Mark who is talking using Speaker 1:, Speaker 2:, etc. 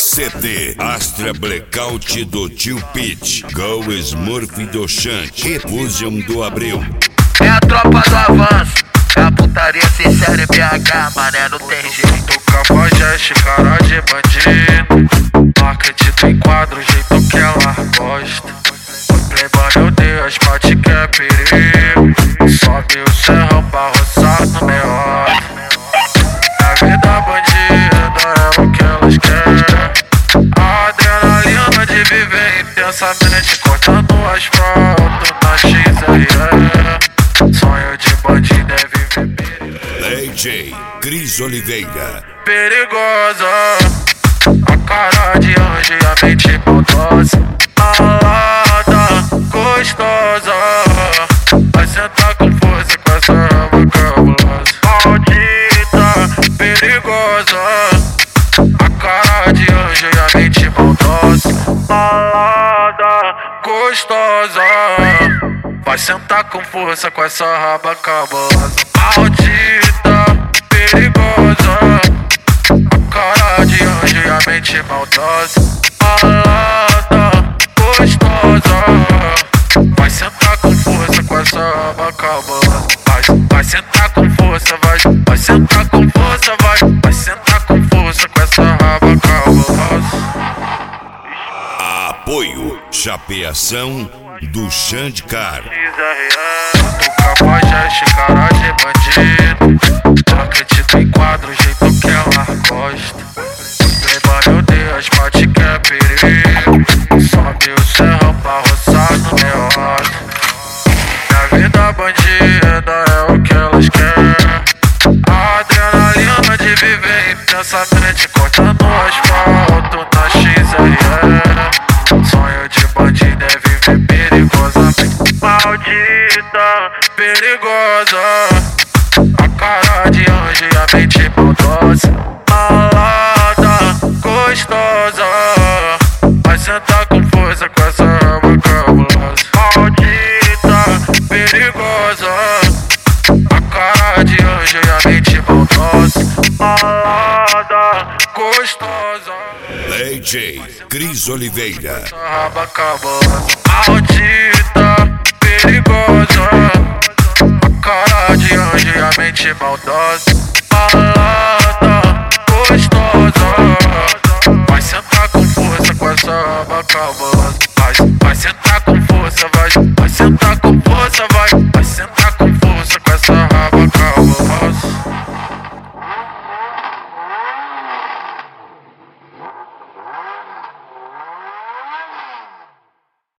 Speaker 1: CD Astra Blackout do Tio Pete, Go Smurf do Chante e Fusion do Abril.
Speaker 2: É a tropa do avanço, é a putaria sincera e BH, mané, não tem jeito.
Speaker 3: Cafajeste, cara de bandido, marketing tem quadro, jeito que ela gosta. Playboy, meu Deus, pode que é perigo, sobe o serrão pra roçar no meio. A vida bandida é o que elas querem, a adrenalina de viver intensamente, cortando o asfalto na XRE. Sonho de bandido é viver perigo.
Speaker 1: DJ Cris Oliveira.
Speaker 3: Perigosa, a cara de anjo e a mente maldosa, malada, gostosa, vai sentar com força com essa raba cabulosa. Maldita, perigosa, a cara de anjo e a mente maldosa, malada, gostosa, vai sentar com força com essa raba cabulosa. Maldita, perigosa, a cara de anjo e a mente maldosa, malada, gostosa, vai sentar com força com essa raba cabulosa. Vai sentar com força, vai sentar com força, vai sentar com força com essa raba cabulosa.
Speaker 1: Apoio Chapeação do Xandicar.
Speaker 3: Cafajeste, cara de bandido, marketing tem quadro, jeito que ela gosta. Playboy, meu Deus, pode que é perigo, sobe o serrão pra roçar no meu lado. Minha vida bandida é o que elas querem, a adrenalina de viver intensamente, cortando o asfalto na XRE. Sonho de bandido é viver perigosamente. Maldita, perigosa, a cara de anjo e a mente maldosa, malada, gostosa, vai sentar com força com essa raba cabulosa. Maldita, perigosa, a cara de anjo e a mente maldosa, malada, gostosa.
Speaker 1: DJ Cris Oliveira.
Speaker 3: Raba cabulosa, maldita, perigosa, a cara de anjo e a mente maldosa, malada.